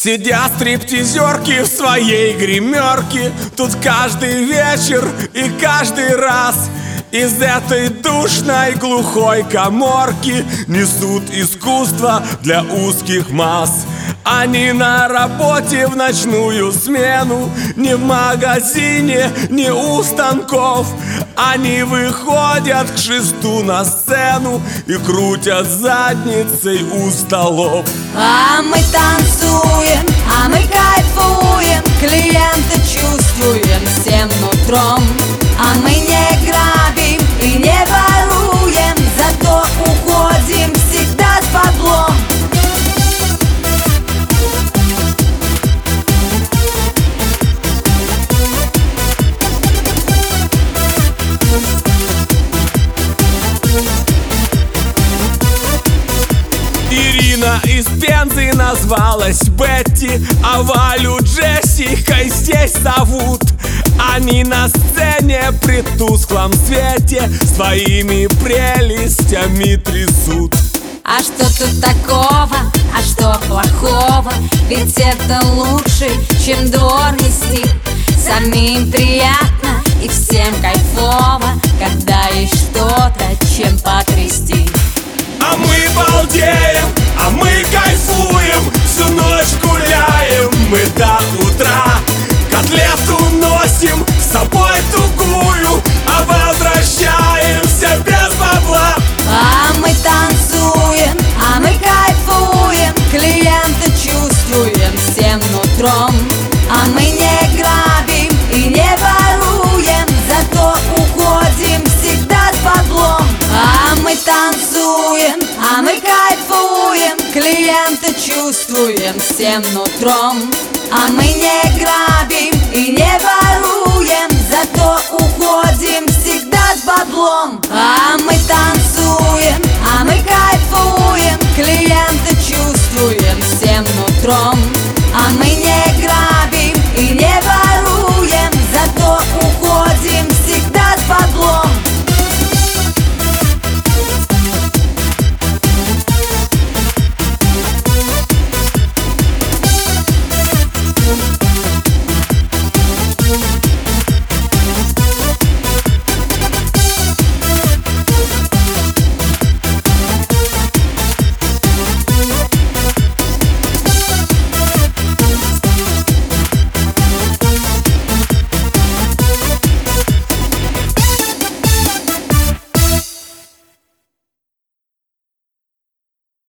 Сидят стриптизерки в своей гримерке тут каждый вечер и каждый раз. Из этой душной глухой каморки несут искусство для узких масс. Они на работе в ночную смену, не в магазине, не у станков. Они выходят к 6 на сцену и крутят задницей у столов. А мы танцуем, а мы кайфуем, клиента чувствуем всем нутром. А мы не грабим и не воруем, зато уходим всегда с баблом. Ирина из Пензы назвалась Бетти, а Валю Джессикой здесь зовут. Они на сцене при тусклом свете своими прелестями трясут. А что тут такого, а что плохого? Ведь это лучше, чем дворнести. Самим приятно и всем кайфово, когда есть что-то, чем потрясти. А мы балдеем, а мы кайфуем, всю ночь гуляем мы до утра. Котлету носим с собой тугую, а возвращаемся без бабла. А мы танцуем, а мы кайфуем, клиента чувствуем всем нутром. А мы не грабим и не воруем, зато уходим всегда с баблом. А мы танцуем, а мы кайфуем, клиента чувствуем всем нутром. А мы не грабим и не воруем, зато уходим всегда с баблом. А мы танцуем, а мы кайфуем, клиента чувствуем всем нутром.